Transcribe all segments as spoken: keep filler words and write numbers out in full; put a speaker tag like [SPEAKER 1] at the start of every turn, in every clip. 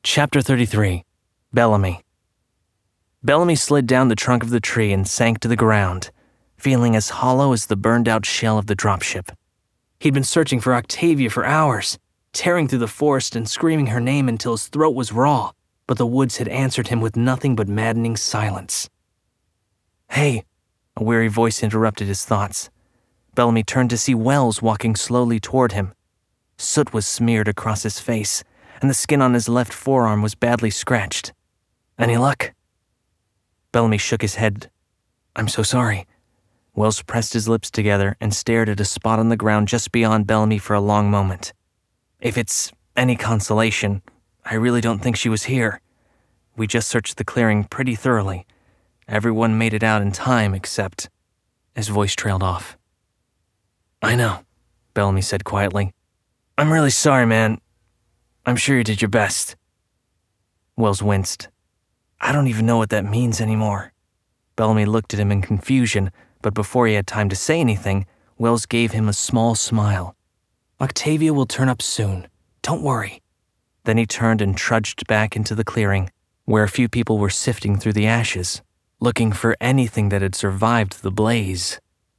[SPEAKER 1] Chapter thirty-three. Bellamy. Bellamy slid down the trunk of the tree and sank to the ground, feeling as hollow as the burned-out shell of the dropship. He'd been searching for Octavia for hours, tearing through the forest and screaming her name until his throat was raw, but the woods had answered him with nothing but maddening silence. "Hey," a weary voice interrupted his thoughts. Bellamy turned to see Wells walking slowly toward him. Soot was smeared across his face, and the skin on his left forearm was badly scratched. "Any luck?" Bellamy shook his head. "I'm so sorry." Wells pressed his lips together and stared at a spot on the ground just beyond Bellamy for a long moment. "If it's any consolation, I really don't think she was here. We just searched the clearing pretty thoroughly. Everyone made it out in time except..." His voice trailed off. "I know," Bellamy said quietly. "I'm really sorry, man. I'm sure you did your best." Wells winced. "I don't even know what that means anymore." Bellamy looked at him in confusion, but before he had time to say anything, Wells gave him a small smile. "Octavia will turn up soon. Don't worry." Then he turned and trudged back into the clearing, where a few people were sifting through the ashes, looking for anything that had survived the blaze.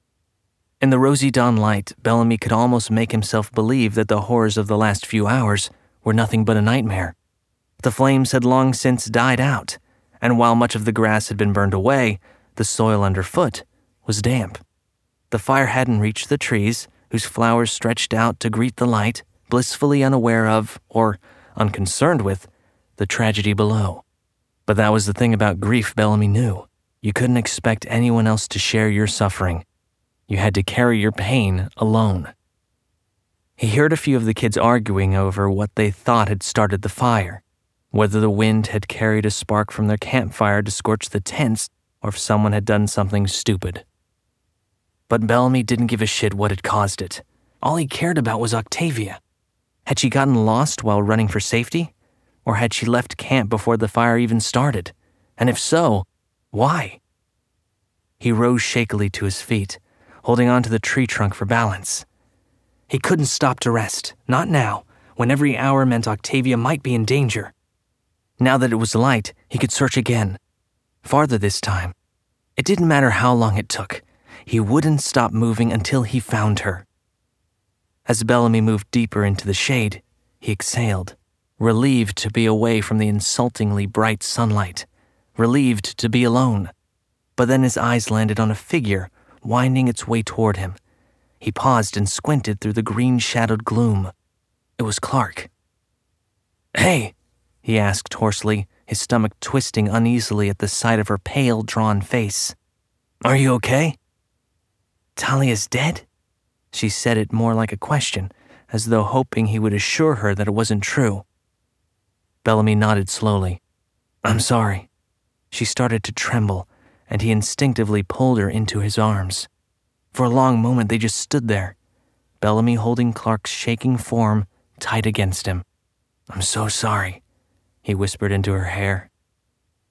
[SPEAKER 1] In the rosy dawn light, Bellamy could almost make himself believe that the horrors of the last few hours were nothing but a nightmare. The flames had long since died out, and while much of the grass had been burned away, the soil underfoot was damp. The fire hadn't reached the trees, whose flowers stretched out to greet the light, blissfully unaware of, or unconcerned with, the tragedy below. But that was the thing about grief Bellamy knew. You couldn't expect anyone else to share your suffering. You had to carry your pain alone. He heard a few of the kids arguing over what they thought had started the fire, whether the wind had carried a spark from their campfire to scorch the tents or if someone had done something stupid. But Bellamy didn't give a shit what had caused it. All he cared about was Octavia. Had she gotten lost while running for safety? Or had she left camp before the fire even started? And if so, why? He rose shakily to his feet, holding onto the tree trunk for balance. He couldn't stop to rest, not now, when every hour meant Octavia might be in danger. Now that it was light, he could search again. Farther this time. It didn't matter how long it took. He wouldn't stop moving until he found her. As Bellamy moved deeper into the shade, he exhaled, relieved to be away from the insultingly bright sunlight, relieved to be alone. But then his eyes landed on a figure winding its way toward him. He paused and squinted through the green-shadowed gloom. It was Clark. "Hey," he asked hoarsely, his stomach twisting uneasily at the sight of her pale, drawn face. "Are you okay?" "Talia's dead?" She said it more like a question, as though hoping he would assure her that it wasn't true. Bellamy nodded slowly. "I'm sorry." She started to tremble, and he instinctively pulled her into his arms. For a long moment they just stood there, Bellamy holding Clark's shaking form tight against him. "I'm so sorry," he whispered into her hair.